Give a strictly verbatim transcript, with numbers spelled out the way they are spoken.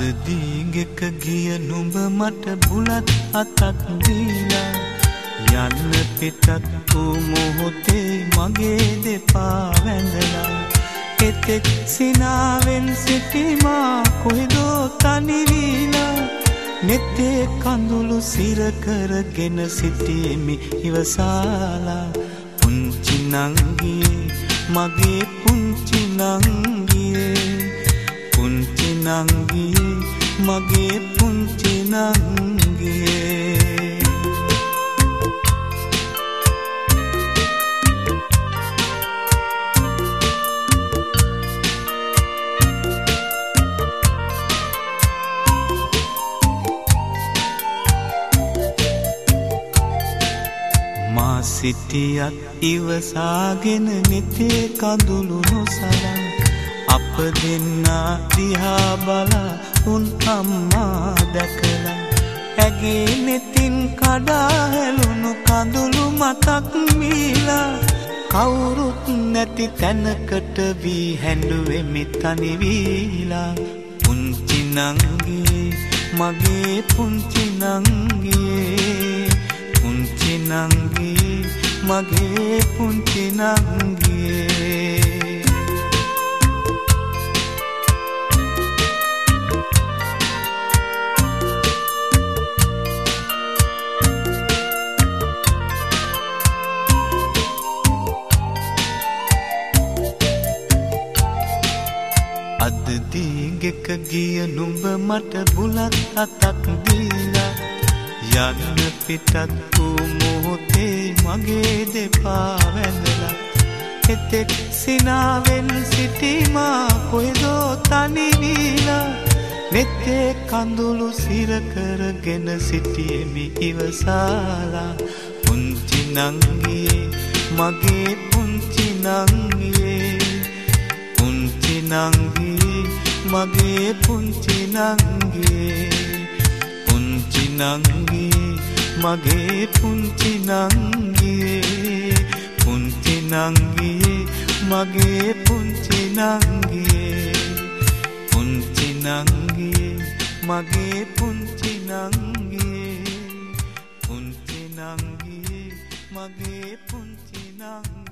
දීගෙක ගිය නුඹ මට බුලත් අතක් දීලා යන්න පිටත් වූ මොහොතේ මගේ දෙපා වැඳලා එතෙක් සිනාවෙන් සිටිමා කොහෙදෝ තනි වීලා නෙතේ කඳුළු සිර කරගෙන සිටීමි ඉවසාලා පුංචි නංගියේ මගේ පුංචි නංගියේ පුංචි නංගියේ මගේ පුංචි නංගියේ මා සිටියත් ඉවසාගෙන නෙතේ කඳුළු නොසලන් අප දෙන්නා දිහා බලා උන් අම්මා දැකලා ඇගේ නෙතින් කඩා හැලුණු කඳුළු මතක් මීලා කවුරුත් නැති තැනකට වී හැඬුවෙමි තනි වීලා පුංචි නංගියේ මගේ පුංචි නංගියේ පුංචි නංගියේ මගේ පුංචි නංගියේ අද දීගෙක ගිය නුඹ මට බුලත් අතක් දීලා යන්න පිටත් වූ මොහොතේ මගේ දෙපා වැඳලා එතෙක් සිනාවෙන් සිටිමා කොහෙදෝ තනි වීලා නෙතේ කඳුළු සිර කරගෙන සිටියෙමි ඉවසාලා පුංචි නංගියේ මගේ පුංචි නංගියේ පුංචි නංගියේ මගේ පුංචි නංගියේ පුංචි නංගියේ මගේ පුංචි නංගියේ පුංචි නංගියේ මගේ පුංචි නංගියේ පුංචි නංගියේ මගේ පුංචි නංගියේ පුංචි නංගියේ මගේ පුංචි නංගියේ